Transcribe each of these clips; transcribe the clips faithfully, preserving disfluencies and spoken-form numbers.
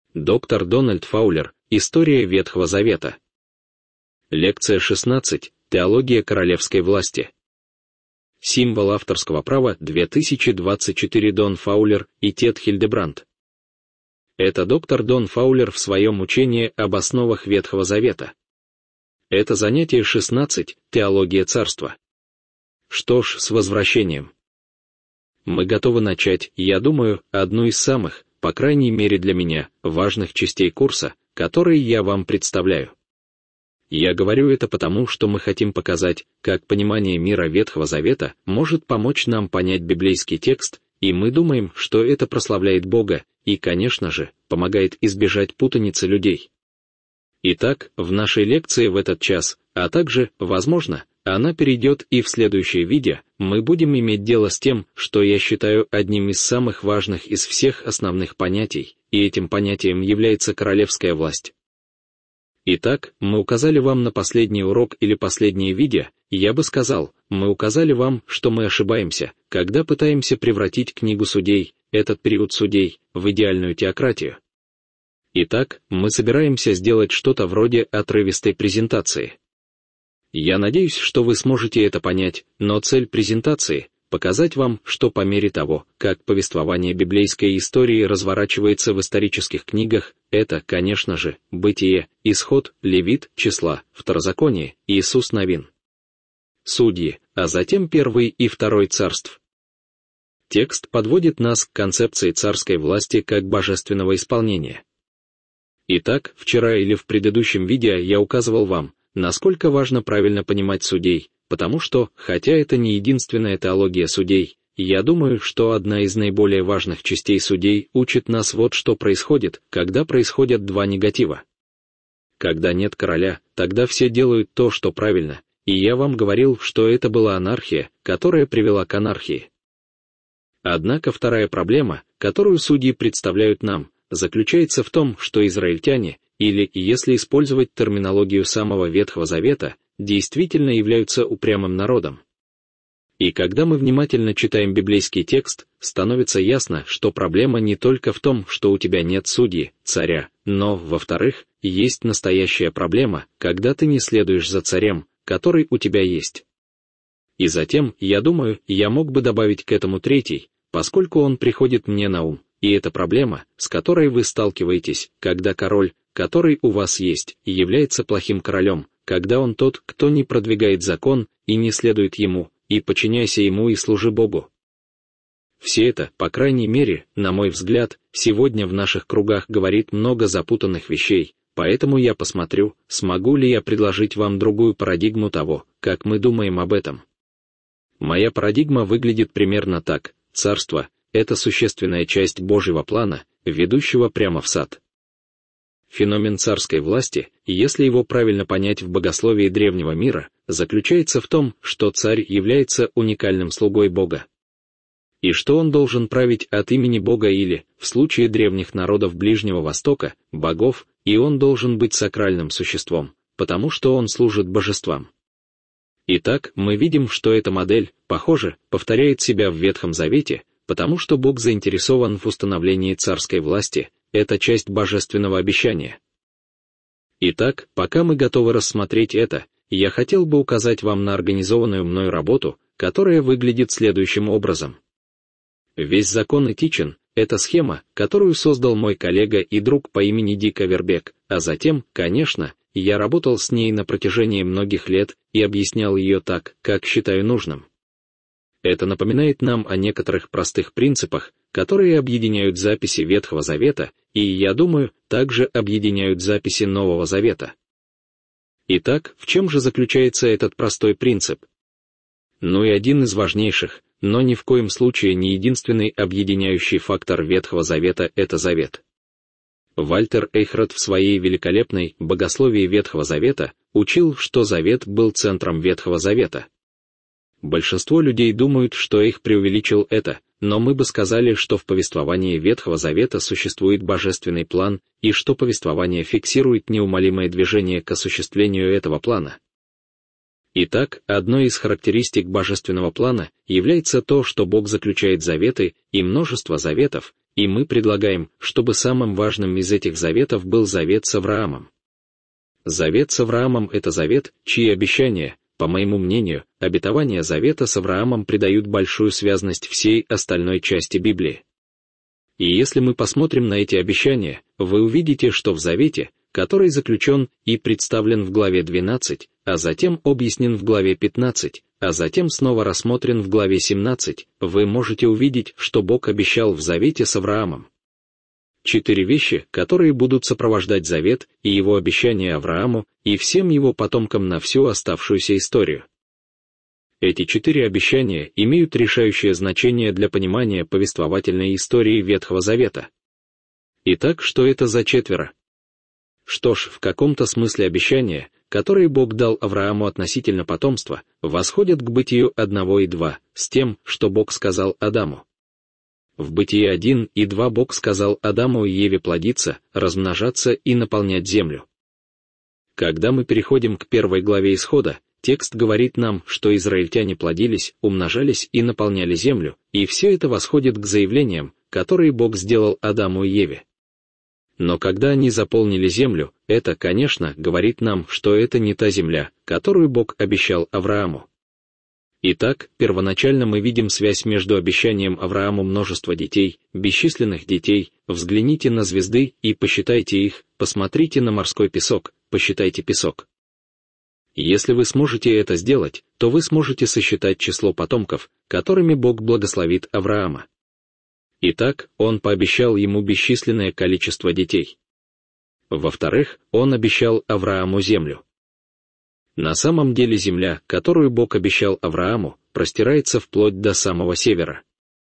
Доктор Дональд Фаулер. История Ветхого Завета. Лекция шестнадцать. Теология королевской власти. Символ авторского права две тысячи двадцать четыре. Дон Фаулер и Тед Хильдебранд. Это доктор Дон Фаулер в своем учении об основах Ветхого Завета. Это занятие шестнадцать. Теология царства. Что ж, с возвращением. Мы готовы начать, я думаю, одну из самых, по крайней мере для меня, важных частей курса, которые я вам представляю. Я говорю это потому, что мы хотим показать, как понимание мира Ветхого Завета может помочь нам понять библейский текст, и мы думаем, что это прославляет Бога и, конечно же, помогает избежать путаницы людей. Итак, в нашей лекции в этот час, а также, возможно, она перейдет и в следующее видео, мы будем иметь дело с тем, что я считаю одним из самых важных из всех основных понятий, и этим понятием является королевская власть. Итак, мы указали вам на последний урок или последнее видео, я бы сказал, мы указали вам, что мы ошибаемся, когда пытаемся превратить книгу Судей, этот период судей, в идеальную теократию. Итак, мы собираемся сделать что-то вроде отрывистой презентации. Я надеюсь, что вы сможете это понять, но цель презентации — показать вам, что по мере того, как повествование библейской истории разворачивается в исторических книгах, это, конечно же, Бытие, Исход, Левит, Числа, Второзаконие, Иисус Навин, Судьи, а затем Первый и Второй царств. Текст подводит нас к концепции царской власти как божественного исполнения. Итак, вчера или в предыдущем видео я указывал вам, насколько важно правильно понимать судей, потому что, хотя это не единственная теология судей, я думаю, что одна из наиболее важных частей судей учит нас вот что происходит, когда происходят два негатива. Когда нет короля, тогда все делают то, что правильно, и я вам говорил, что это была анархия, которая привела к анархии. Однако вторая проблема, которую судьи представляют нам, заключается в том, что израильтяне, или, если использовать терминологию самого Ветхого Завета, действительно являются упрямым народом. И когда мы внимательно читаем библейский текст, становится ясно, что проблема не только в том, что у тебя нет судьи, царя, но, во-вторых, есть настоящая проблема, когда ты не следуешь за царем, который у тебя есть. И затем, я думаю, я мог бы добавить к этому третий, поскольку он приходит мне на ум, и это проблема, с которой вы сталкиваетесь, когда король, который у вас есть, является плохим королем, когда он тот, кто не продвигает закон и не следует ему, и подчиняйся ему и служи Богу. Все это, по крайней мере, на мой взгляд, сегодня в наших кругах говорит много запутанных вещей, поэтому я посмотрю, смогу ли я предложить вам другую парадигму того, как мы думаем об этом. Моя парадигма выглядит примерно так: царство — это существенная часть Божьего плана, ведущего прямо в сад. Феномен царской власти, если его правильно понять в богословии древнего мира, заключается в том, что царь является уникальным слугой Бога. И что он должен править от имени Бога или, в случае древних народов Ближнего Востока, богов, и он должен быть сакральным существом, потому что он служит божествам. Итак, мы видим, что эта модель, похоже, повторяет себя в Ветхом Завете, потому что Бог заинтересован в установлении царской власти, это часть божественного обещания. Итак, пока мы готовы рассмотреть это, я хотел бы указать вам на организованную мной работу, которая выглядит следующим образом. Весь закон этичен — это схема, которую создал мой коллега и друг по имени Дик Авербек, а затем, конечно, я работал с ней на протяжении многих лет и объяснял ее так, как считаю нужным. Это напоминает нам о некоторых простых принципах, которые объединяют записи Ветхого Завета и, я думаю, также объединяют записи Нового Завета. Итак, в чем же заключается этот простой принцип? Ну и один из важнейших, но ни в коем случае не единственный объединяющий фактор Ветхого Завета — это завет. Вальтер Эйхрат в своей великолепной «Богословии Ветхого Завета» учил, что завет был центром Ветхого Завета. Большинство людей думают, что их преувеличил это, но мы бы сказали, что в повествовании Ветхого Завета существует божественный план, и что повествование фиксирует неумолимое движение к осуществлению этого плана. Итак, одной из характеристик божественного плана является то, что Бог заключает заветы, и множество заветов, и мы предлагаем, чтобы самым важным из этих заветов был завет с Авраамом. Завет с Авраамом — это завет, чьи обещания, по моему мнению, обетования завета с Авраамом придают большую связность всей остальной части Библии. И если мы посмотрим на эти обещания, вы увидите, что в завете, который заключен и представлен в главе двенадцать, а затем объяснен в главе пятнадцать, а затем снова рассмотрен в главе семнадцать, вы можете увидеть, что Бог обещал в завете с Авраамом. Четыре вещи, которые будут сопровождать завет и его обещание Аврааму и всем его потомкам на всю оставшуюся историю. Эти четыре обещания имеют решающее значение для понимания повествовательной истории Ветхого Завета. Итак, что это за четверо? Что ж, в каком-то смысле обещания, которые Бог дал Аврааму относительно потомства, восходят к Бытию одного и два, с тем, что Бог сказал Адаму. В Бытии один и два Бог сказал Адаму и Еве плодиться, размножаться и наполнять землю. Когда мы переходим к первой главе Исхода, текст говорит нам, что израильтяне плодились, умножались и наполняли землю, и все это восходит к заявлениям, которые Бог сделал Адаму и Еве. Но когда они заполнили землю, это, конечно, говорит нам, что это не та земля, которую Бог обещал Аврааму. Итак, первоначально мы видим связь между обещанием Аврааму множества детей, бесчисленных детей, взгляните на звезды и посчитайте их, посмотрите на морской песок, посчитайте песок. Если вы сможете это сделать, то вы сможете сосчитать число потомков, которыми Бог благословит Авраама. Итак, Он пообещал ему бесчисленное количество детей. Во-вторых, Он обещал Аврааму землю. На самом деле земля, которую Бог обещал Аврааму, простирается вплоть до самого севера.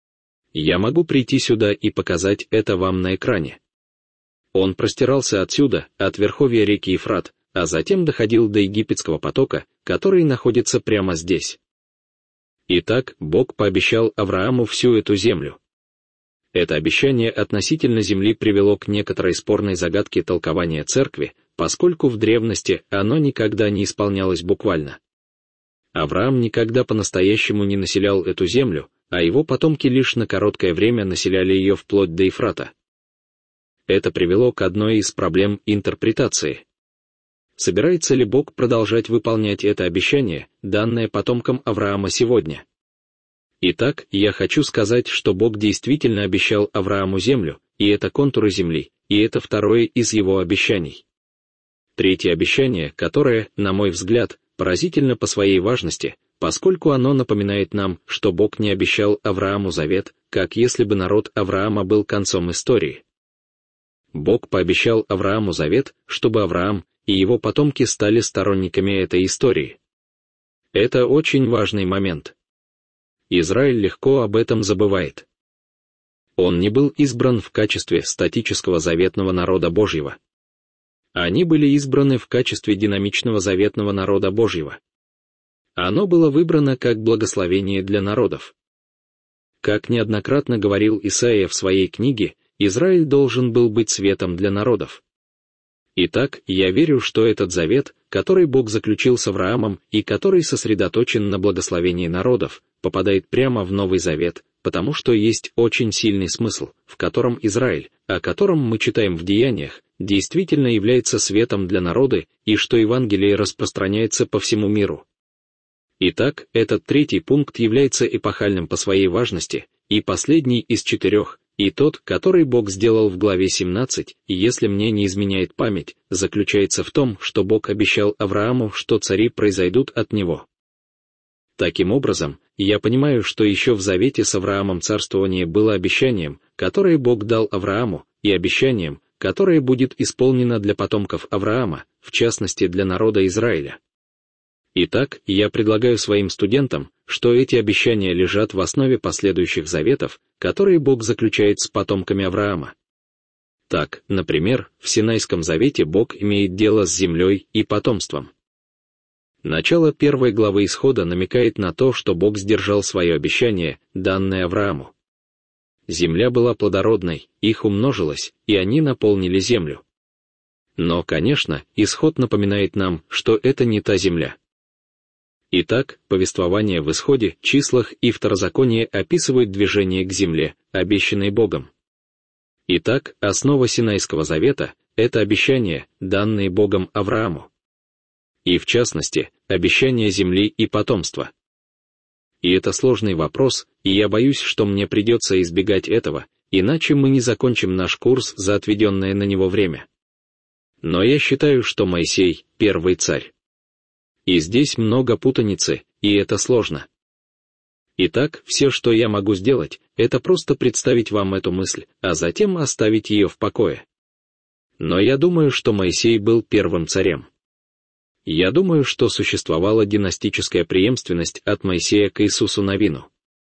Я могу прийти сюда и показать это вам на экране. Он простирался отсюда, от верховья реки Ефрат, а затем доходил до египетского потока, который находится прямо здесь. Итак, Бог пообещал Аврааму всю эту землю. Это обещание относительно земли привело к некоторой спорной загадке толкования церкви, поскольку в древности оно никогда не исполнялось буквально. Авраам никогда по-настоящему не населял эту землю, а его потомки лишь на короткое время населяли ее вплоть до Ефрата. Это привело к одной из проблем интерпретации. Собирается ли Бог продолжать выполнять это обещание, данное потомкам Авраама сегодня? Итак, я хочу сказать, что Бог действительно обещал Аврааму землю, и это контуры земли, и это второе из его обещаний. Третье обещание, которое, на мой взгляд, поразительно по своей важности, поскольку оно напоминает нам, что Бог не обещал Аврааму завет, как если бы народ Авраама был концом истории. Бог пообещал Аврааму завет, чтобы Авраам и его потомки стали сторонниками этой истории. Это очень важный момент. Израиль легко об этом забывает. Он не был избран в качестве статического заветного народа Божьего. Они были избраны в качестве динамичного заветного народа Божьего. Оно было выбрано как благословение для народов. Как неоднократно говорил Исаия в своей книге, Израиль должен был быть светом для народов. Итак, я верю, что этот завет, который Бог заключил с Авраамом и который сосредоточен на благословении народов, попадает прямо в Новый Завет, потому что есть очень сильный смысл, в котором Израиль, о котором мы читаем в Деяниях, действительно является светом для народа и что Евангелие распространяется по всему миру. Итак, этот третий пункт является эпохальным по своей важности, и последний из четырех, и тот, который Бог сделал в главе семнадцать, если мне не изменяет память, заключается в том, что Бог обещал Аврааму, что цари произойдут от него. Таким образом, я понимаю, что еще в завете с Авраамом царствование было обещанием, которое Бог дал Аврааму, и обещанием, которое будет исполнено для потомков Авраама, в частности для народа Израиля. Итак, я предлагаю своим студентам, что эти обещания лежат в основе последующих заветов, которые Бог заключает с потомками Авраама. Так, например, в Синайском завете Бог имеет дело с землей и потомством. Начало первой главы Исхода намекает на то, что Бог сдержал свое обещание, данное Аврааму. Земля была плодородной, их умножилось, и они наполнили землю. Но, конечно, Исход напоминает нам, что это не та земля. Итак, повествование в Исходе, числах и Второзаконии описывают движение к земле, обещанной Богом. Итак, основа Синайского завета — это обещания, данные Богом Аврааму. И в частности, обещания земли и потомства. И это сложный вопрос, и я боюсь, что мне придется избегать этого, иначе мы не закончим наш курс за отведенное на него время. Но я считаю, что Моисей — первый царь. И здесь много путаницы, и это сложно. Итак, все, что я могу сделать, это просто представить вам эту мысль, а затем оставить ее в покое. Но я думаю, что Моисей был первым царем. Я думаю, что существовала династическая преемственность от Моисея к Иисусу Навину.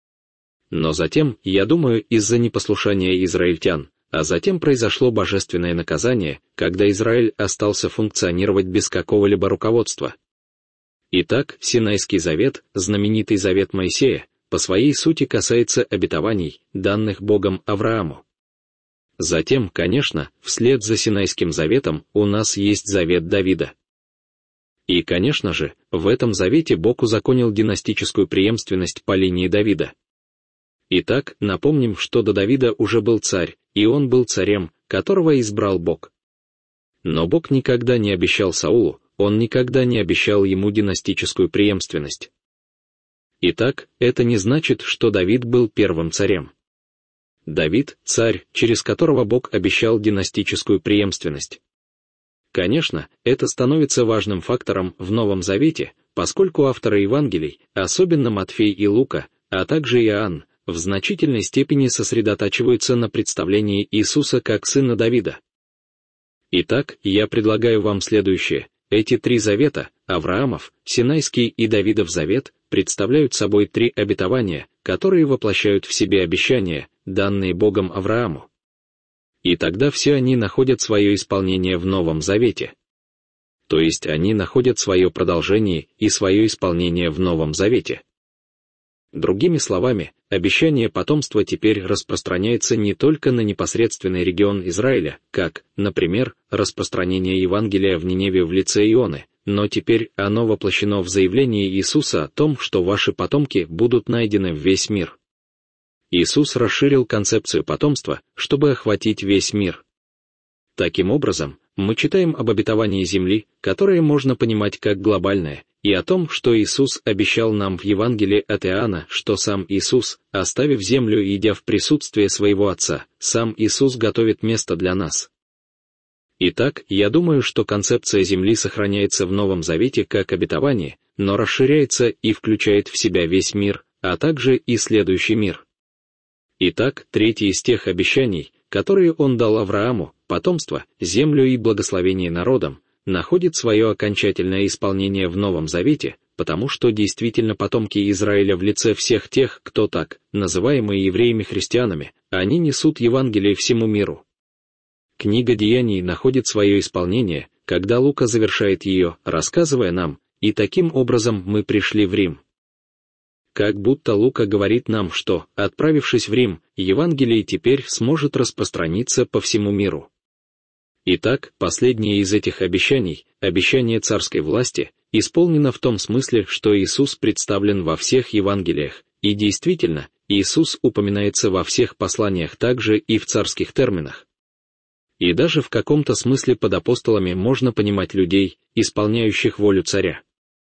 Но затем, я думаю, из-за непослушания израильтян, а затем произошло божественное наказание, когда Израиль остался функционировать без какого-либо руководства. Итак, Синайский завет, знаменитый завет Моисея, по своей сути касается обетований, данных Богом Аврааму. Затем, конечно, вслед за Синайским заветом у нас есть завет Давида. И, конечно же, в этом завете Бог узаконил династическую преемственность по линии Давида. Итак, напомним, что до Давида уже был царь, и он был царем, которого избрал Бог. Но Бог никогда не обещал Саулу, он никогда не обещал ему династическую преемственность. Итак, это не значит, что Давид был первым царем. Давид — царь, через которого Бог обещал династическую преемственность. Конечно, это становится важным фактором в Новом Завете, поскольку авторы Евангелий, особенно Матфей и Лука, а также Иоанн, в значительной степени сосредотачиваются на представлении Иисуса как сына Давида. Итак, я предлагаю вам следующее. Эти три завета, Авраамов, Синайский и Давидов завет, представляют собой три обетования, которые воплощают в себе обещания, данные Богом Аврааму. И тогда все они находят свое исполнение в Новом Завете. То есть они находят свое продолжение и свое исполнение в Новом Завете. Другими словами, обещание потомства теперь распространяется не только на непосредственный регион Израиля, как, например, распространение Евангелия в Ниневе в лице Ионы, но теперь оно воплощено в заявлении Иисуса о том, что ваши потомки будут найдены в весь мир. Иисус расширил концепцию потомства, чтобы охватить весь мир. Таким образом, мы читаем об обетовании земли, которое можно понимать как глобальное, и о том, что Иисус обещал нам в Евангелии от Иоанна, что сам Иисус, оставив землю и идя в присутствие своего Отца, сам Иисус готовит место для нас. Итак, я думаю, что концепция земли сохраняется в Новом Завете как обетование, но расширяется и включает в себя весь мир, а также и следующий мир. Итак, третье из тех обещаний, которые он дал Аврааму, потомство, землю и благословение народам, находит свое окончательное исполнение в Новом Завете, потому что действительно потомки Израиля в лице всех тех, кто так, называемые евреями-христианами, они несут Евангелие всему миру. Книга Деяний находит свое исполнение, когда Лука завершает ее, рассказывая нам, и таким образом мы пришли в Рим. Как будто Лука говорит нам, что, отправившись в Рим, Евангелие теперь сможет распространиться по всему миру. Итак, последнее из этих обещаний, обещание царской власти, исполнено в том смысле, что Иисус представлен во всех Евангелиях, и действительно, Иисус упоминается во всех посланиях также и в царских терминах. И даже в каком-то смысле под апостолами можно понимать людей, исполняющих волю царя.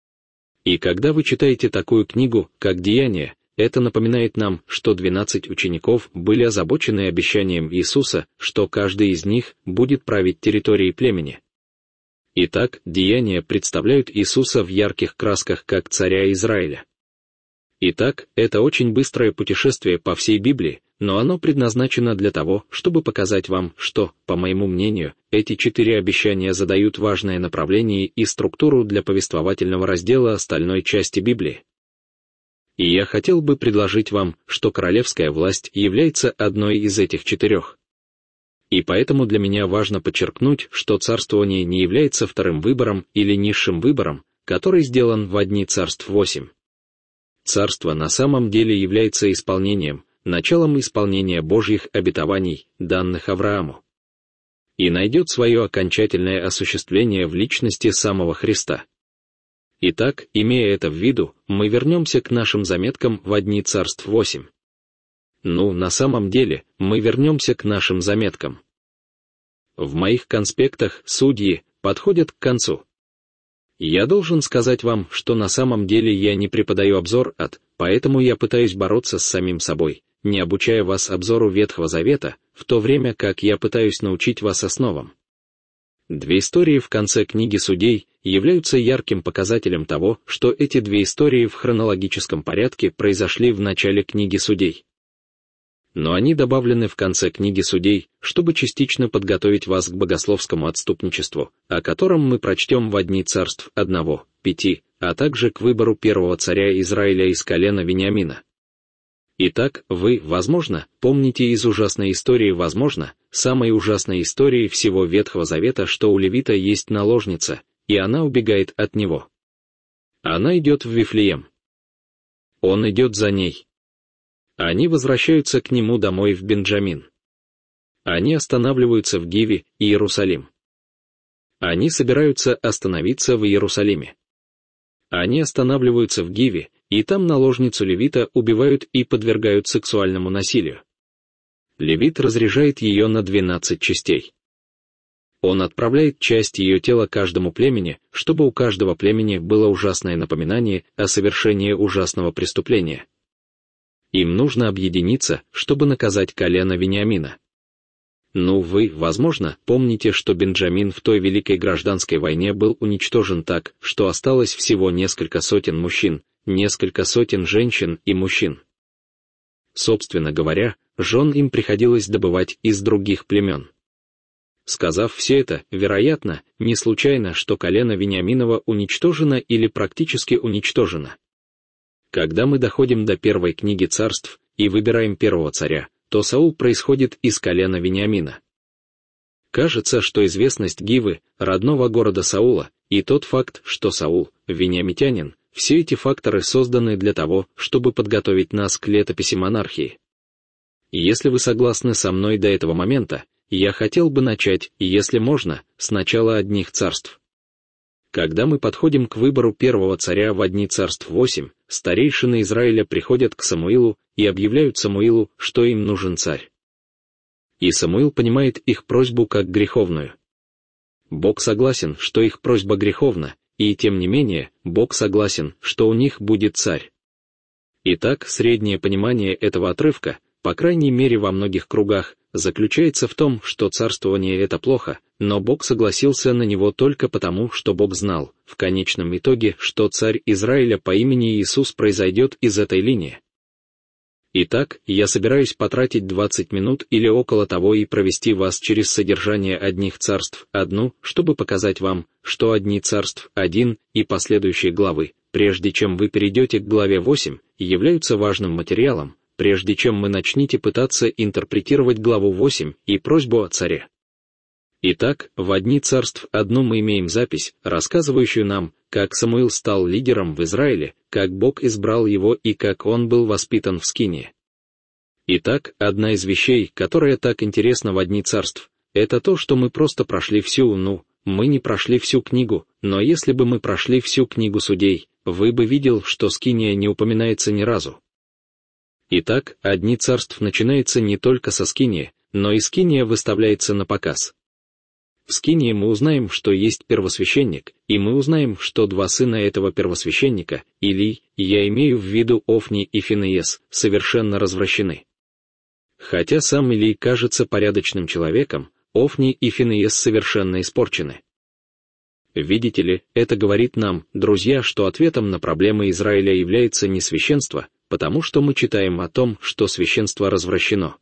И когда вы читаете такую книгу, как «Деяния», это напоминает нам, что двенадцать учеников были озабочены обещанием Иисуса, что каждый из них будет править территорией племени. Итак, Деяния представляют Иисуса в ярких красках как царя Израиля. Итак, это очень быстрое путешествие по всей Библии, но оно предназначено для того, чтобы показать вам, что, по моему мнению, эти четыре обещания задают важное направление и структуру для повествовательного раздела остальной части Библии. И я хотел бы предложить вам, что королевская власть является одной из этих четырех. И поэтому для меня важно подчеркнуть, что царствование не является вторым выбором или низшим выбором, который сделан в одни царств восемь. Царство на самом деле является исполнением, началом исполнения Божьих обетований, данных Аврааму. И найдет свое окончательное осуществление в личности самого Христа. Итак, имея это в виду, мы вернемся к нашим заметкам в одни царств восемь. Ну, на самом деле, мы вернемся к нашим заметкам. В моих конспектах судьи подходят к концу. Я должен сказать вам, что на самом деле я не преподаю обзор от, поэтому я пытаюсь бороться с самим собой, не обучая вас обзору Ветхого Завета, в то время как я пытаюсь научить вас основам. Две истории в конце книги Судей являются ярким показателем того, что эти две истории в хронологическом порядке произошли в начале книги Судей. Но они добавлены в конце книги Судей, чтобы частично подготовить вас к богословскому отступничеству, о котором мы прочтем в «Дни царств» одного, пяти, а также к выбору первого царя Израиля из колена Вениамина. Итак, вы, возможно, помните из ужасной истории, возможно, самой ужасной истории всего Ветхого Завета, что у Левита есть наложница, и она убегает от него. Она идет в Вифлеем. Он идет за ней. Они возвращаются к нему домой в Бенджамин. Они останавливаются в Гиве, Иерусалим. Они собираются остановиться в Иерусалиме. Они останавливаются в Гиве, и там наложницу Левита убивают и подвергают сексуальному насилию. Левит разрежает ее на двенадцать частей. Он отправляет часть ее тела каждому племени, чтобы у каждого племени было ужасное напоминание о совершении ужасного преступления. Им нужно объединиться, чтобы наказать колено Вениамина. Ну, вы, возможно, помните, что Бенджамин в той Великой Гражданской войне был уничтожен так, что осталось всего несколько сотен мужчин, несколько сотен женщин и мужчин. Собственно говоря, жен им приходилось добывать из других племен. Сказав все это, вероятно, не случайно, что колено Вениаминова уничтожено или практически уничтожено. Когда мы доходим до первой книги царств и выбираем первого царя, то Саул происходит из колена Вениамина. Кажется, что известность Гивы, родного города Саула, и тот факт, что Саул — вениамитянин, все эти факторы созданы для того, чтобы подготовить нас к летописи монархии. Если вы согласны со мной до этого момента, я хотел бы начать, если можно, с начала одних царств. Когда мы подходим к выбору первого царя в Дни царств восемь, старейшины Израиля приходят к Самуилу и объявляют Самуилу, что им нужен царь. И Самуил понимает их просьбу как греховную. Бог согласен, что их просьба греховна, и тем не менее, Бог согласен, что у них будет царь. Итак, среднее понимание этого отрывка, по крайней мере во многих кругах, заключается в том, что царствование — это плохо, но Бог согласился на него только потому, что Бог знал, в конечном итоге, что царь Израиля по имени Иисус произойдет из этой линии. Итак, я собираюсь потратить двадцать минут или около того и провести вас через содержание одних царств одну, чтобы показать вам, что одни царств один и последующие главы, прежде чем вы перейдете к главе восемь, являются важным материалом, прежде чем мы начнете пытаться интерпретировать главу восемь и просьбу о царе. Итак, в Дни царств одну мы имеем запись, рассказывающую нам, как Самуил стал лидером в Израиле, как Бог избрал его и как он был воспитан в Скинии. Итак, одна из вещей, которая так интересна в Дни царств, это то, что мы просто прошли всю, ну, мы не прошли всю книгу, но если бы мы прошли всю книгу Судей, вы бы видел, что Скиния не упоминается ни разу. Итак, Дни царств начинается не только со Скинии, но и Скиния выставляется на показ. В Скинии мы узнаем, что есть первосвященник, и мы узнаем, что два сына этого первосвященника, Илий, я имею в виду Офни и Финеес, совершенно развращены. Хотя сам Илий кажется порядочным человеком, Офни и Финеес совершенно испорчены. Видите ли, это говорит нам, друзья, что ответом на проблемы Израиля является не священство, потому что мы читаем о том, что священство развращено.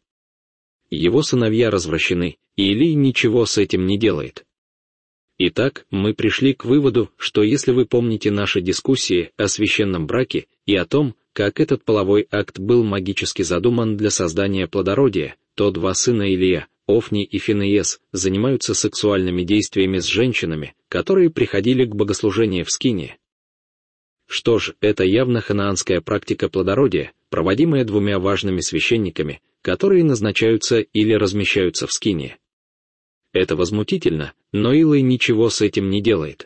Его сыновья развращены, и Илий ничего с этим не делает. Итак, мы пришли к выводу, что если вы помните наши дискуссии о священном браке и о том, как этот половой акт был магически задуман для создания плодородия, то два сына Илия, Офни и Финеес, занимаются сексуальными действиями с женщинами, которые приходили к богослужению в Скинии. Что ж, это явно ханаанская практика плодородия, проводимая двумя важными священниками, которые назначаются или размещаются в Скинии. Это возмутительно, но Илий ничего с этим не делает.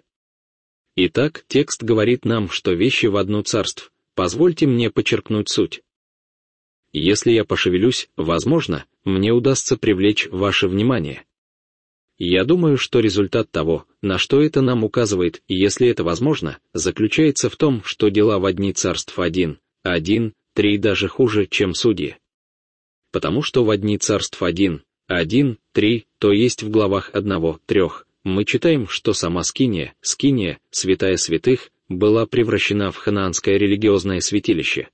Итак, текст говорит нам, что вещи в одну царств. Позвольте мне подчеркнуть суть. Если я пошевелюсь, возможно, мне удастся привлечь ваше внимание. Я думаю, что результат того, на что это нам указывает, если это возможно, заключается в том, что дела в одни царств один, один, три даже хуже, чем судьи. Потому что в одни царств один, один, три, то есть в главах одного, трех, мы читаем, что сама Скиния, Скиния, святая святых, была превращена в ханаанское религиозное святилище.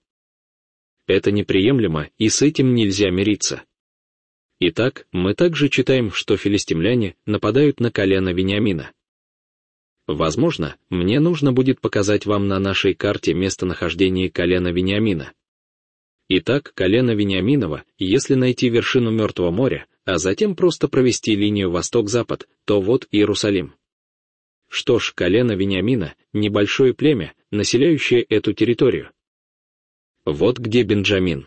Это неприемлемо, и с этим нельзя мириться. Итак, мы также читаем, что филистимляне нападают на колено Вениамина. Возможно, мне нужно будет показать вам на нашей карте местонахождение колена Вениамина. Итак, колено Вениаминова, если найти вершину Мертвого моря, а затем просто провести линию восток-запад, то вот Иерусалим. Что ж, колено Вениамина — небольшое племя, населяющее эту территорию. Вот где Бенджамин.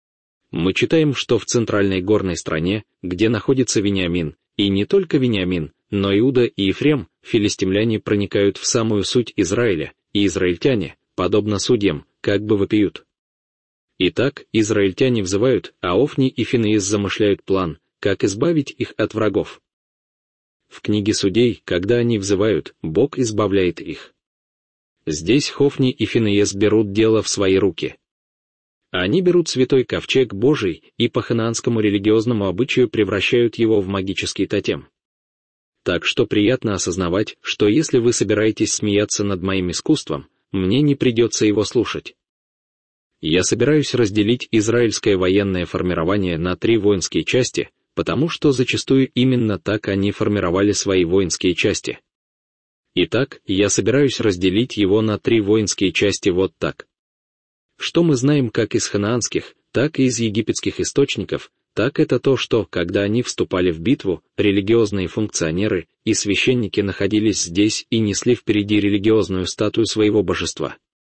Мы читаем, что в центральной горной стране, где находится Вениамин, и не только Вениамин, но Иуда и Ефрем, филистимляне проникают в самую суть Израиля, и израильтяне, подобно судьям, как бы вопиют. Итак, израильтяне взывают, а Офни и Финеес замышляют план, как избавить их от врагов. В книге Судей, когда они взывают, Бог избавляет их. Здесь Хофни и Финеес берут дело в свои руки. Они берут святой ковчег Божий и по ханаанскому религиозному обычаю превращают его в магический тотем. Так что приятно осознавать, что если вы собираетесь смеяться над моим искусством, мне не придется его слушать. Я собираюсь разделить израильское военное формирование на три воинские части, потому что зачастую именно так они формировали свои воинские части. Итак, я собираюсь разделить его на три воинские части вот так. Что мы знаем как из ханаанских, так и из египетских источников, так это то, что, когда они вступали в битву, религиозные функционеры и священники находились здесь и несли впереди религиозную статую своего божества.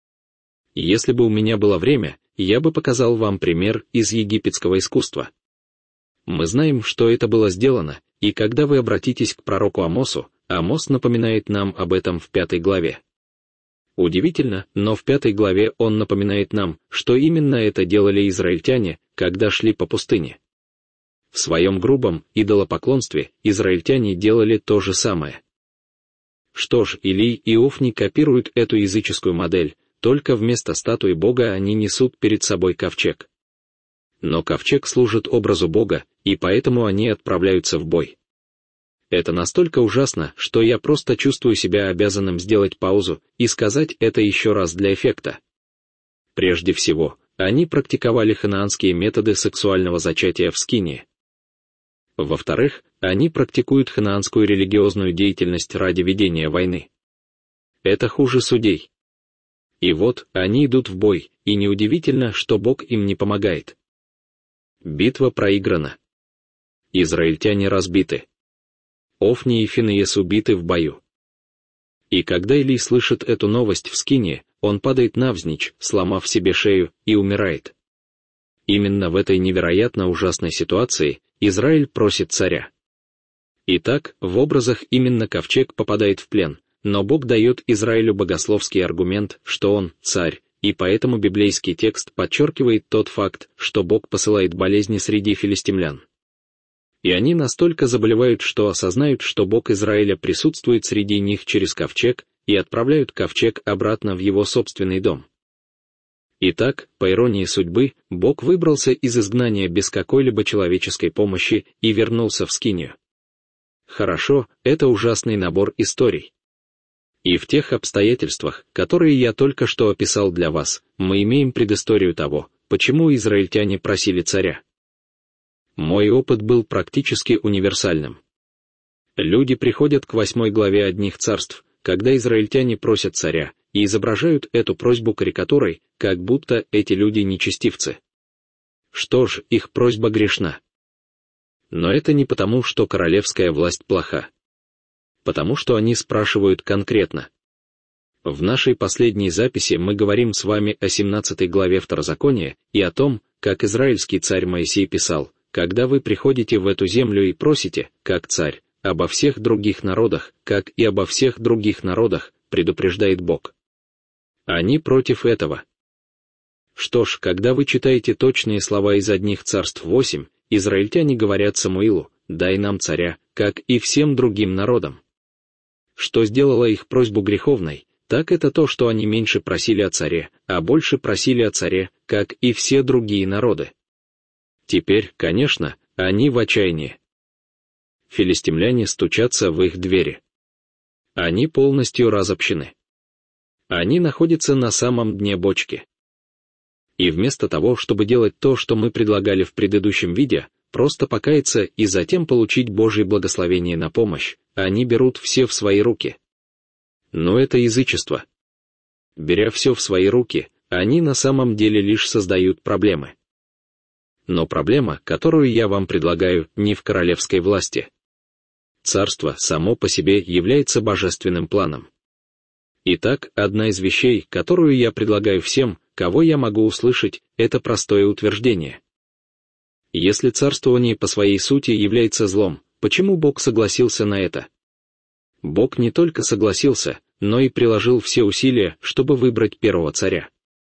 Если бы у меня было время, я бы показал вам пример из египетского искусства. Мы знаем, что это было сделано, и когда вы обратитесь к пророку Амосу, Амос напоминает нам об этом в пятой главе. Удивительно, но в пятой главе он напоминает нам, что именно это делали израильтяне, когда шли по пустыне. В своем грубом идолопоклонстве израильтяне делали то же самое. Что ж, Илий и Офни копируют эту языческую модель, только вместо статуи Бога они несут перед собой ковчег. Но ковчег служит образу Бога, и поэтому они отправляются в бой. Это настолько ужасно, что я просто чувствую себя обязанным сделать паузу и сказать это еще раз для эффекта. Прежде всего, они практиковали ханаанские методы сексуального зачатия в Скинии. Во-вторых, они практикуют ханаанскую религиозную деятельность ради ведения войны. Это хуже судей. И вот, они идут в бой, и неудивительно, что Бог им не помогает. Битва проиграна. Израильтяне разбиты. Офни и Финеес убиты в бою. И когда Илий слышит эту новость в Скинии, он падает навзничь, сломав себе шею, и умирает. Именно в этой невероятно ужасной ситуации Израиль просит царя. Итак, в образах именно ковчег попадает в плен, но Бог дает Израилю богословский аргумент, что он царь, и поэтому библейский текст подчеркивает тот факт, что Бог посылает болезни среди филистимлян. И они настолько заболевают, что осознают, что Бог Израиля присутствует среди них через ковчег, и отправляют ковчег обратно в его собственный дом. Итак, по иронии судьбы, Бог выбрался из изгнания без какой-либо человеческой помощи и вернулся в Скинию. Хорошо, это ужасный набор историй. И в тех обстоятельствах, которые я только что описал для вас, мы имеем предысторию того, почему израильтяне просили царя. Мой опыт был практически универсальным. Люди приходят к восьмой главе одних царств, когда израильтяне просят царя, и изображают эту просьбу карикатурой, как будто эти люди нечестивцы. Что ж, их просьба грешна. Но это не потому, что королевская власть плоха. Потому что они спрашивают конкретно. В нашей последней записи мы говорим с вами о семнадцатой главе Второзакония и о том, как израильский царь Моисей писал: «Когда вы приходите в эту землю и просите, как царь, обо всех других народах, как и обо всех других народах, предупреждает Бог». Они против этого. Что ж, когда вы читаете точные слова из одних царств восемь, израильтяне говорят Самуилу: «Дай нам царя, как и всем другим народам». Что сделало их просьбу греховной, так это то, что они меньше просили о царе, а больше просили о царе, как и все другие народы. Теперь, конечно, они в отчаянии. Филистимляне стучатся в их двери. Они полностью разобщены. Они находятся на самом дне бочки. И вместо того, чтобы делать то, что мы предлагали в предыдущем видео, просто покаяться и затем получить Божье благословение на помощь, они берут все в свои руки. Но это язычество. Беря все в свои руки, они на самом деле лишь создают проблемы. Но проблема, которую я вам предлагаю, не в королевской власти. Царство само по себе является божественным планом. Итак, одна из вещей, которую я предлагаю всем, кого я могу услышать, это простое утверждение. Если царствование по своей сути является злом, почему Бог согласился на это? Бог не только согласился, но и приложил все усилия, чтобы выбрать первого царя.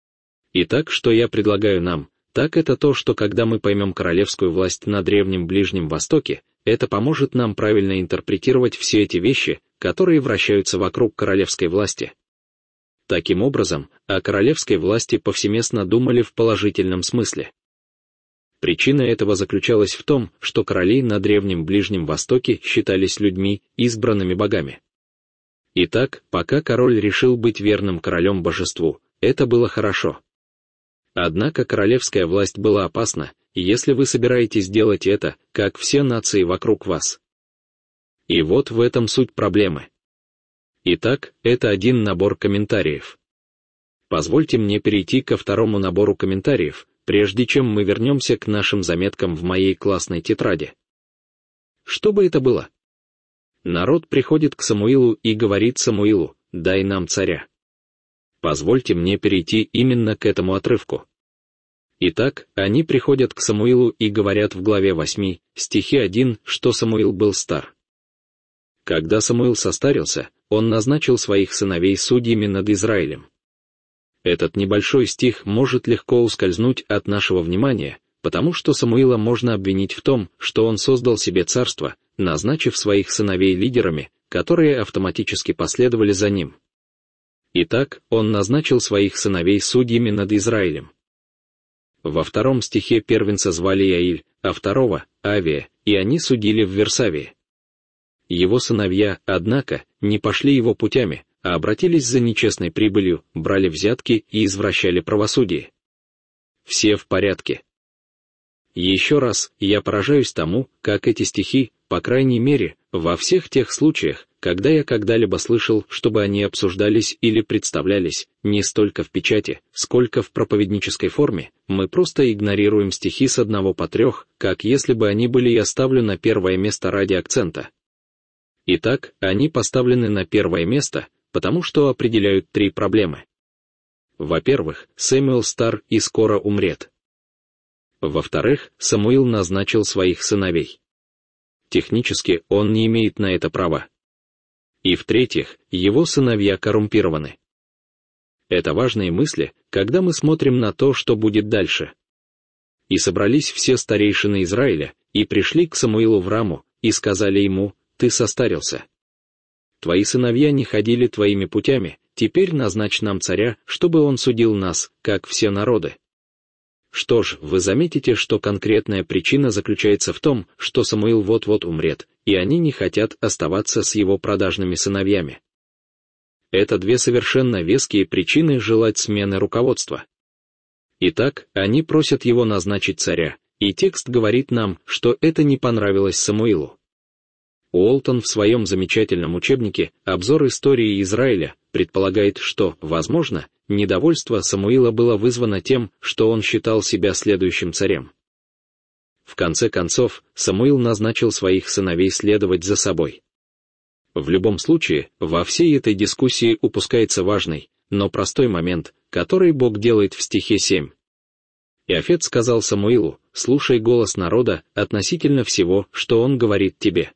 Итак, что я предлагаю нам, так это то, что когда мы поймем королевскую власть на Древнем Ближнем Востоке, это поможет нам правильно интерпретировать все эти вещи, которые вращаются вокруг королевской власти. Таким образом, о королевской власти повсеместно думали в положительном смысле. Причина этого заключалась в том, что короли на Древнем Ближнем Востоке считались людьми, избранными богами. Итак, пока король решил быть верным королем божеству, это было хорошо. Однако королевская власть была опасна, если вы собираетесь делать это, как все нации вокруг вас. И вот в этом суть проблемы. Итак, это один набор комментариев. Позвольте мне перейти ко второму набору комментариев, прежде чем мы вернемся к нашим заметкам в моей классной тетради. Что бы это было? Народ приходит к Самуилу и говорит Самуилу: «Дай нам царя». Позвольте мне перейти именно к этому отрывку. Итак, они приходят к Самуилу и говорят в главе восьмой, стихе один, что Самуил был стар. Когда Самуил состарился, он назначил своих сыновей судьями над Израилем. Этот небольшой стих может легко ускользнуть от нашего внимания, потому что Самуила можно обвинить в том, что он создал себе царство, назначив своих сыновей лидерами, которые автоматически последовали за ним. Итак, он назначил своих сыновей судьями над Израилем. Во втором стихе первенца звали Иаиль, а второго — Авия, и они судили в Версавии. Его сыновья, однако, не пошли его путями, а обратились за нечестной прибылью, брали взятки и извращали правосудие. Все в порядке. Еще раз, я поражаюсь тому, как эти стихи, по крайней мере, во всех тех случаях, когда я когда-либо слышал, чтобы они обсуждались или представлялись, не столько в печати, сколько в проповеднической форме, мы просто игнорируем стихи с одного по трех, как если бы они были я ставлю на первое место ради акцента. Итак, они поставлены на первое место, потому что определяют три проблемы. Во-первых, Сэмюэл стар и скоро умрет. Во-вторых, Самуил назначил своих сыновей. Технически он не имеет на это права. И в-третьих, его сыновья коррумпированы. Это важные мысли, когда мы смотрим на то, что будет дальше. И собрались все старейшины Израиля, и пришли к Самуилу в Раму, и сказали ему: «Ты состарился. Твои сыновья не ходили твоими путями, теперь назначь нам царя, чтобы он судил нас, как все народы». Что ж, вы заметите, что конкретная причина заключается в том, что Самуил вот-вот умрет, и они не хотят оставаться с его продажными сыновьями. Это две совершенно веские причины желать смены руководства. Итак, они просят его назначить царя, и текст говорит нам, что это не понравилось Самуилу. Уолтон в своем замечательном учебнике «Обзор истории Израиля» предполагает, что, возможно, недовольство Самуила было вызвано тем, что он считал себя следующим царем. В конце концов, Самуил назначил своих сыновей следовать за собой. В любом случае, во всей этой дискуссии упускается важный, но простой момент, который Бог делает в стихе семь. Иофет сказал Самуилу: «Слушай голос народа относительно всего, что он говорит тебе».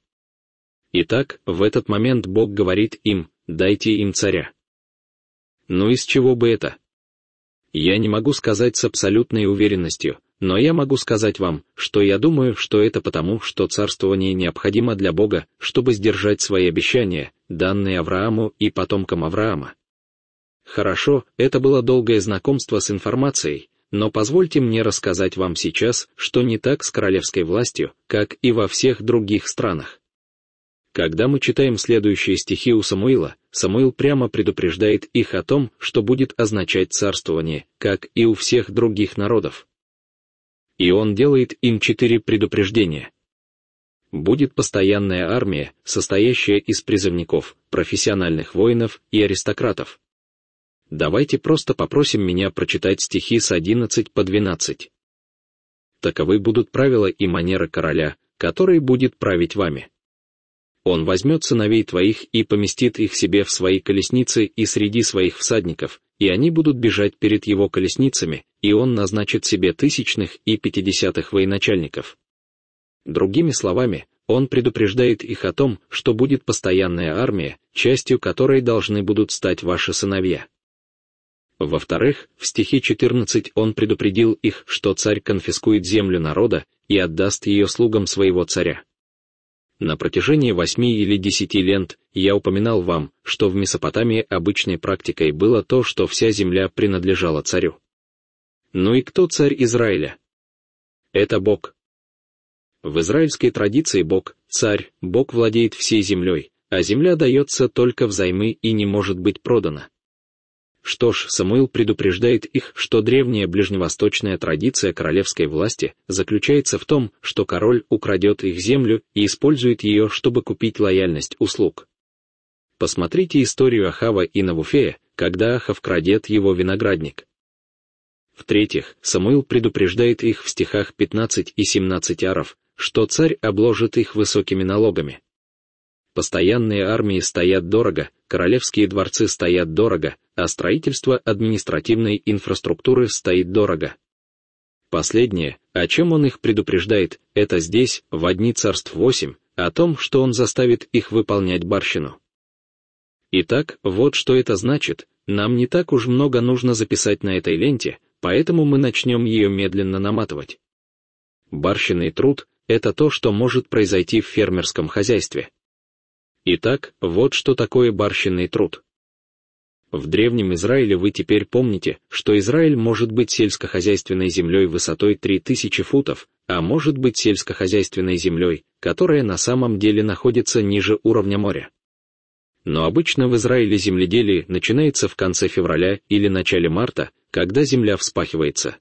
Итак, в этот момент Бог говорит им: «Дайте им царя». Ну из чего бы это? Я не могу сказать с абсолютной уверенностью, но я могу сказать вам, что я думаю, что это потому, что царствование необходимо для Бога, чтобы сдержать свои обещания, данные Аврааму и потомкам Авраама. Хорошо, это было долгое знакомство с информацией, но позвольте мне рассказать вам сейчас, что не так с королевской властью, как и во всех других странах. Когда мы читаем следующие стихи у Самуила, Самуил прямо предупреждает их о том, что будет означать царствование, как и у всех других народов. И он делает им четыре предупреждения. Будет постоянная армия, состоящая из призывников, профессиональных воинов и аристократов. Давайте просто попросим меня прочитать стихи с одиннадцати по двенадцать. Таковы будут правила и манеры короля, который будет править вами. Он возьмет сыновей твоих и поместит их себе в свои колесницы и среди своих всадников, и они будут бежать перед его колесницами, и он назначит себе тысячных и пятидесятых военачальников. Другими словами, он предупреждает их о том, что будет постоянная армия, частью которой должны будут стать ваши сыновья. Во-вторых, в стихе четырнадцать он предупредил их, что царь конфискует землю народа и отдаст ее слугам своего царя. На протяжении восьми или десяти лет я упоминал вам, что в Месопотамии обычной практикой было то, что вся земля принадлежала царю. Ну и кто царь Израиля? Это Бог. В израильской традиции Бог, царь, Бог владеет всей землей, а земля дается только взаймы и не может быть продана. Что ж, Самуил предупреждает их, что древняя ближневосточная традиция королевской власти заключается в том, что король украдет их землю и использует ее, чтобы купить лояльность услуг. Посмотрите историю Ахава и Навуфея, когда Ахав крадет его виноградник. В-третьих, Самуил предупреждает их в стихах пятнадцать и семнадцать аров, что царь обложит их высокими налогами. Постоянные армии стоят дорого, королевские дворцы стоят дорого, а строительство административной инфраструктуры стоит дорого. Последнее, о чем он их предупреждает, это здесь, в одни царств восемь, о том, что он заставит их выполнять барщину. Итак, вот что это значит, нам не так уж много нужно записать на этой ленте, поэтому мы начнем ее медленно наматывать. Барщинный труд – это то, что может произойти в фермерском хозяйстве. Итак, вот что такое барщинный труд. В Древнем Израиле вы теперь помните, что Израиль может быть сельскохозяйственной землей высотой три тысячи футов, а может быть сельскохозяйственной землей, которая на самом деле находится ниже уровня моря. Но обычно в Израиле земледелие начинается в конце февраля или начале марта, когда земля вспахивается.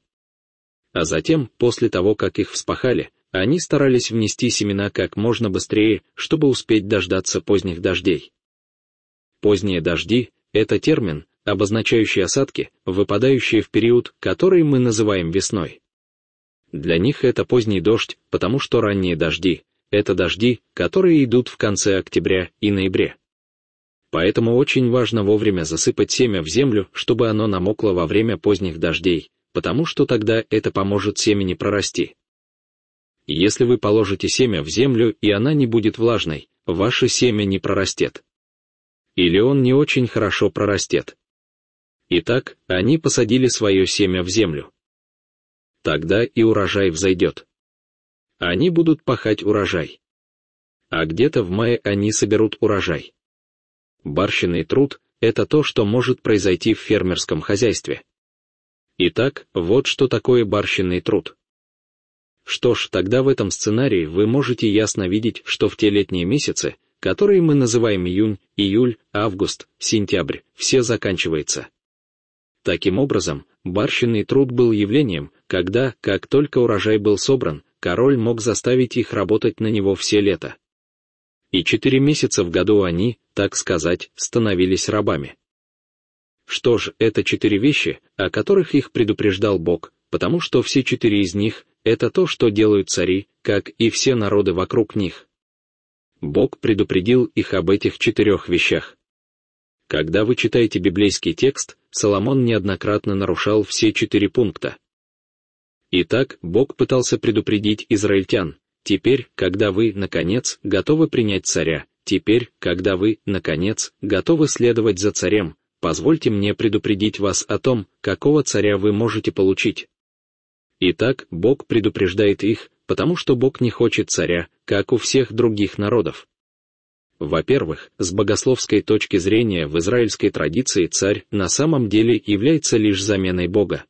А затем, после того, как их вспахали, они старались внести семена как можно быстрее, чтобы успеть дождаться поздних дождей. Поздние дожди – это термин, обозначающий осадки, выпадающие в период, который мы называем весной. Для них это поздний дождь, потому что ранние дожди – это дожди, которые идут в конце октября и ноябре. Поэтому очень важно вовремя засыпать семя в землю, чтобы оно намокло во время поздних дождей, потому что тогда это поможет семени прорасти. Если вы положите семя в землю и она не будет влажной, ваше семя не прорастет. Или он не очень хорошо прорастет. Итак, они посадили свое семя в землю. Тогда и урожай взойдет. Они будут пахать урожай. А где-то в мае они соберут урожай. Барщинный труд – это то, что может произойти в фермерском хозяйстве. Итак, вот что такое барщинный труд. Что ж, тогда в этом сценарии вы можете ясно видеть, что в те летние месяцы, которые мы называем июнь, июль, август, сентябрь, все заканчивается. Таким образом, барщинный труд был явлением, когда, как только урожай был собран, король мог заставить их работать на него все лето. И четыре месяца в году они, так сказать, становились рабами. Что ж, это четыре вещи, о которых их предупреждал Бог, потому что все четыре из них – это то, что делают цари, как и все народы вокруг них. Бог предупредил их об этих четырех вещах. Когда вы читаете библейский текст, Соломон неоднократно нарушал все четыре пункта. Итак, Бог пытался предупредить израильтян: теперь, когда вы, наконец, готовы принять царя, теперь, когда вы, наконец, готовы следовать за царем, позвольте мне предупредить вас о том, какого царя вы можете получить. Итак, Бог предупреждает их, потому что Бог не хочет царя, как у всех других народов. Во-первых, с богословской точки зрения в израильской традиции царь на самом деле является лишь заменой Бога.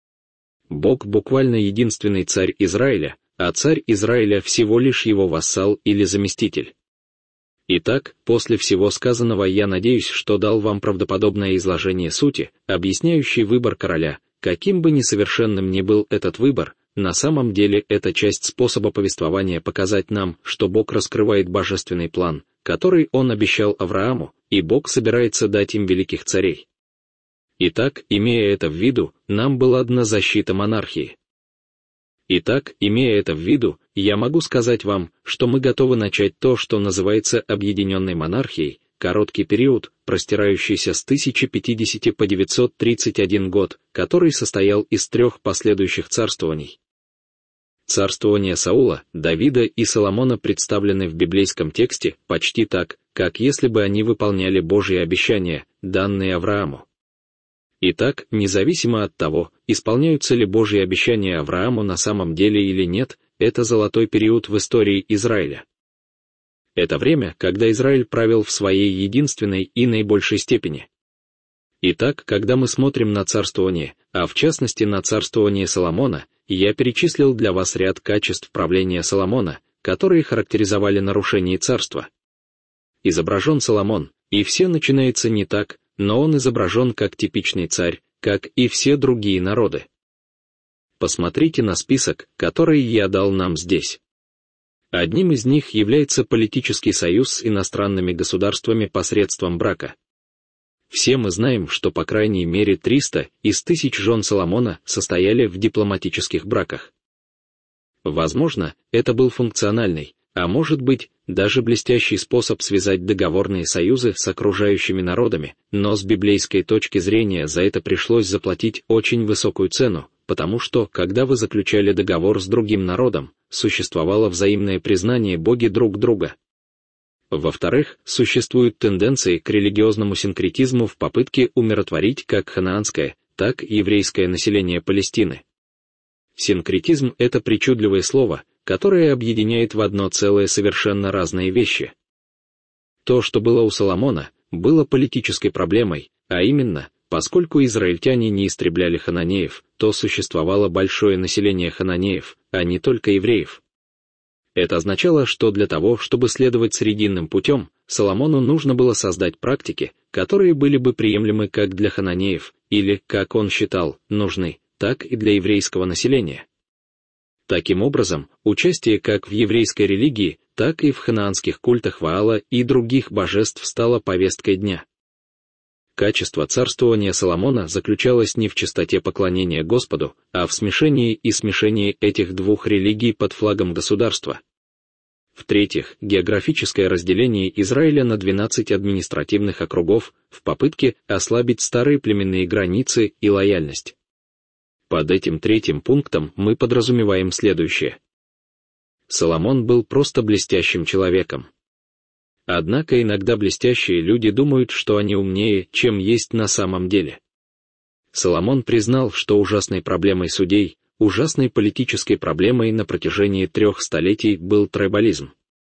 Бог буквально единственный царь Израиля, а царь Израиля всего лишь его вассал или заместитель. Итак, после всего сказанного я надеюсь, что дал вам правдоподобное изложение сути, объясняющей выбор короля, каким бы несовершенным ни был этот выбор, на самом деле это часть способа повествования показать нам, что Бог раскрывает божественный план, который Он обещал Аврааму, и Бог собирается дать им великих царей. Итак, имея это в виду, нам была дана защита монархии. Итак, имея это в виду, я могу сказать вам, что мы готовы начать то, что называется объединенной монархией, короткий период, простирающийся с тысяча пятидесятого по девятьсот тридцать один год, который состоял из трех последующих царствований. Царствования Саула, Давида и Соломона представлены в библейском тексте почти так, как если бы они выполняли Божьи обещания, данные Аврааму. Итак, независимо от того, исполняются ли Божьи обещания Аврааму на самом деле или нет, это золотой период в истории Израиля. Это время, когда Израиль правил в своей единственной и наибольшей степени. Итак, когда мы смотрим на царствование, а в частности на царствование Соломона, я перечислил для вас ряд качеств правления Соломона, которые характеризовали нарушение царства. Изображен Соломон, и все начинается не так, но он изображен как типичный царь, как и все другие народы. Посмотрите на список, который я дал нам здесь. Одним из них является политический союз с иностранными государствами посредством брака. Все мы знаем, что по крайней мере триста из тысяч жен Соломона состояли в дипломатических браках. Возможно, это был функциональный, а может быть, даже блестящий способ связать договорные союзы с окружающими народами, но с библейской точки зрения за это пришлось заплатить очень высокую цену, потому что, когда вы заключали договор с другим народом, существовало взаимное признание боги друг друга. Во-вторых, существуют тенденции к религиозному синкретизму в попытке умиротворить как ханаанское, так и еврейское население Палестины. Синкретизм — это причудливое слово, которое объединяет в одно целое совершенно разные вещи. То, что было у Соломона, было политической проблемой, а именно, поскольку израильтяне не истребляли хананеев, то существовало большое население хананеев, а не только евреев. Это означало, что для того, чтобы следовать срединным путем, Соломону нужно было создать практики, которые были бы приемлемы как для хананеев, или, как он считал, нужны, так и для еврейского населения. Таким образом, участие как в еврейской религии, так и в ханаанских культах Ваала и других божеств стало повесткой дня. Качество царствования Соломона заключалось не в чистоте поклонения Господу, а в смешении и смешении этих двух религий под флагом государства. В-третьих, географическое разделение Израиля на двенадцать административных округов в попытке ослабить старые племенные границы и лояльность. Под этим третьим пунктом мы подразумеваем следующее. Соломон был просто блестящим человеком. Однако иногда блестящие люди думают, что они умнее, чем есть на самом деле. Соломон признал, что ужасной проблемой судей, ужасной политической проблемой на протяжении трех столетий был трайбализм.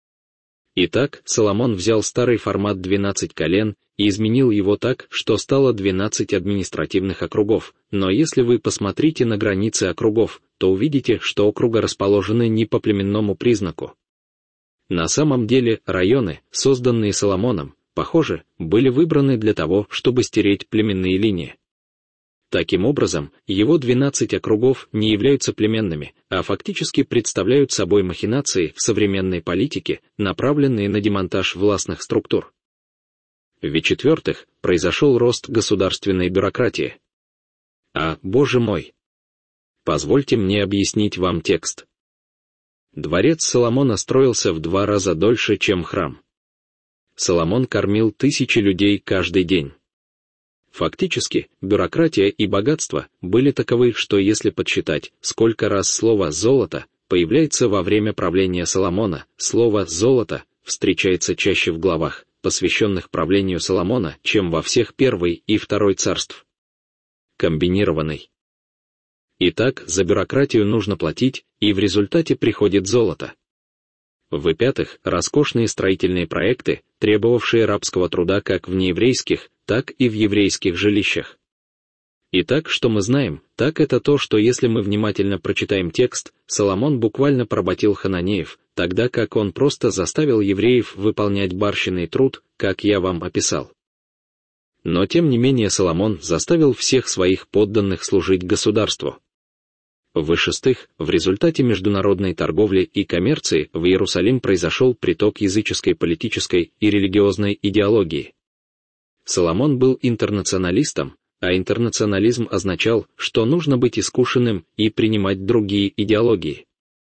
Итак, Соломон взял старый формат двенадцать колен и изменил его так, что стало двенадцать административных округов, но если вы посмотрите на границы округов, то увидите, что округа расположены не по племенному признаку. На самом деле, районы, созданные Соломоном, похоже, были выбраны для того, чтобы стереть племенные линии. Таким образом, его двенадцать округов не являются племенными, а фактически представляют собой махинации в современной политике, направленные на демонтаж властных структур. В-четвертых, произошел рост государственной бюрократии. А, боже мой! Позвольте мне объяснить вам текст. Дворец Соломона строился в два раза дольше, чем храм. Соломон кормил тысячи людей каждый день. Фактически, бюрократия и богатство были таковы, что если подсчитать, сколько раз слово «золото» появляется во время правления Соломона, слово «золото» встречается чаще в главах, посвященных правлению Соломона, чем во всех первой и второй царств. Комбинированный. Итак, за бюрократию нужно платить, и в результате приходит золото. В-пятых, роскошные строительные проекты, требовавшие рабского труда как в нееврейских, так и в еврейских жилищах. Итак, что мы знаем, так это то, что если мы внимательно прочитаем текст, Соломон буквально поработил хананеев, тогда как он просто заставил евреев выполнять барщинный труд, как я вам описал. Но тем не менее Соломон заставил всех своих подданных служить государству. В-шестых, в результате международной торговли и коммерции в Иерусалим произошел приток языческой политической и религиозной идеологии. Соломон был интернационалистом, а интернационализм означал, что нужно быть искушенным и принимать другие идеологии.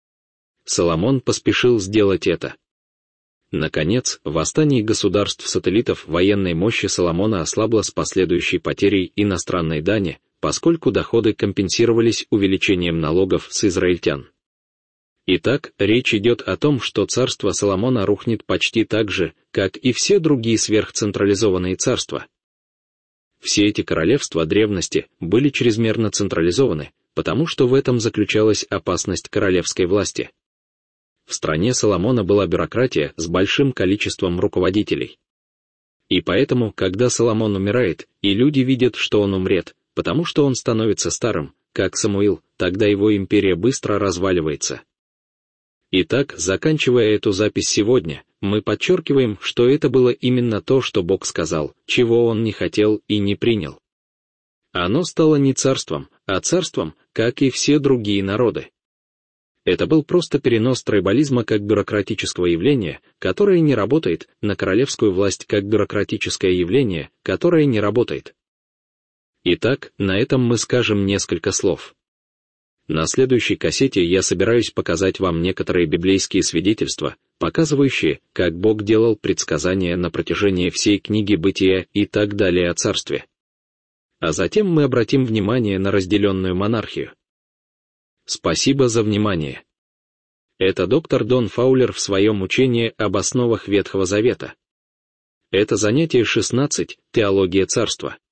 Соломон поспешил сделать это. Наконец, в восстании государств-сателлитов военной мощи Соломона ослабла с последующей потерей иностранной дани, поскольку доходы компенсировались увеличением налогов с израильтян. Итак, речь идет о том, что царство Соломона рухнет почти так же, как и все другие сверхцентрализованные царства. Все эти королевства древности были чрезмерно централизованы, потому что в этом заключалась опасность королевской власти. В стране Соломона была бюрократия с большим количеством руководителей. И поэтому, когда Соломон умирает, и люди видят, что он умрет, потому что он становится старым, как Самуил, тогда его империя быстро разваливается. Итак, заканчивая эту запись сегодня, мы подчеркиваем, что это было именно то, что Бог сказал, чего Он не хотел и не принял. Оно стало не царством, а царством, как и все другие народы. Это был просто перенос тройбализма как бюрократического явления, которое не работает, на королевскую власть как бюрократическое явление, которое не работает. Итак, на этом мы скажем несколько слов. На следующей кассете я собираюсь показать вам некоторые библейские свидетельства, показывающие, как Бог делал предсказания на протяжении всей книги Бытия и так далее о царстве. А затем мы обратим внимание на разделенную монархию. Спасибо за внимание. Это доктор Дон Фаулер в своем учении об основах Ветхого Завета. Это занятие шестнадцать, теология царства.